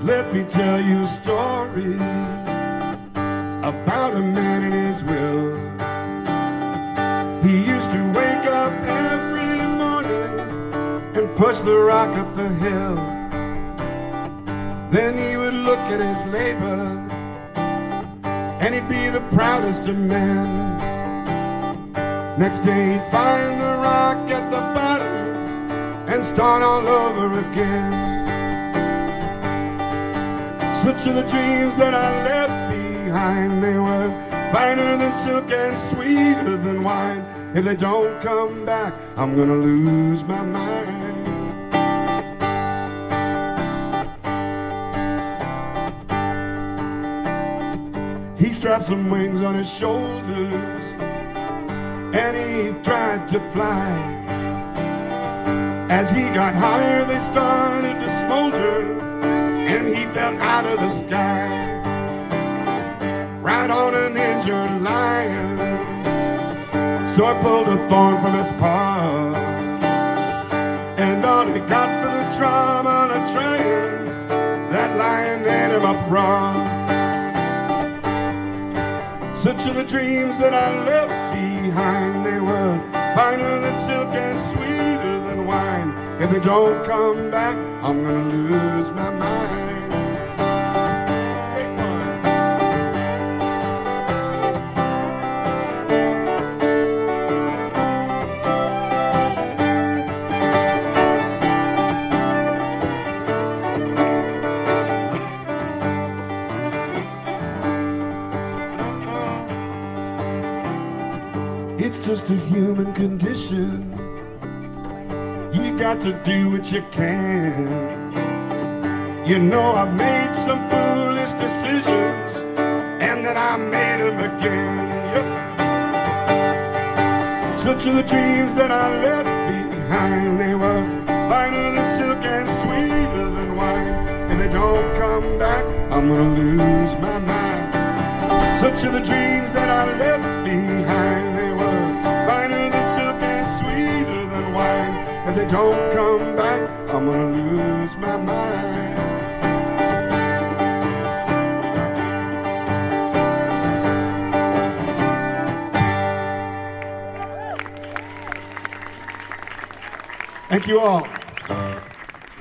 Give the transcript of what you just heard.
Let me tell you a story about a man and his will. He used to wake up every morning and push the rock up the hill. Then he would look at his labor and he'd be the proudest of men. Next day he'd find the rock at the bottom and start all over again. Such are the dreams that I left behind. They were finer than silk and sweeter than wine. If they don't come back, I'm gonna lose my mind. He strapped some wings on his shoulders and he tried to fly. As he got higher, they started to smolder and he fell out of the sky, right on an injured lion. So I pulled a thorn from its paw, and all he got for the trauma of trying, that lion ate him up raw. Such are the dreams that I left behind. They were finer than silk and sweeter than wine. If they don't come back, I'm gonna lose my mind. Take one. It's just a human condition. You got to do what you can. You know I've made some foolish decisions, and then I made them again. Yep. Such are the dreams that I left behind. They were finer than silk and sweeter than wine. If they don't come back, I'm gonna lose my mind. Such are the dreams that I left behind. They were finer than silk and sweeter than wine. If they don't come back, I'm gonna lose my mind. Thank you all.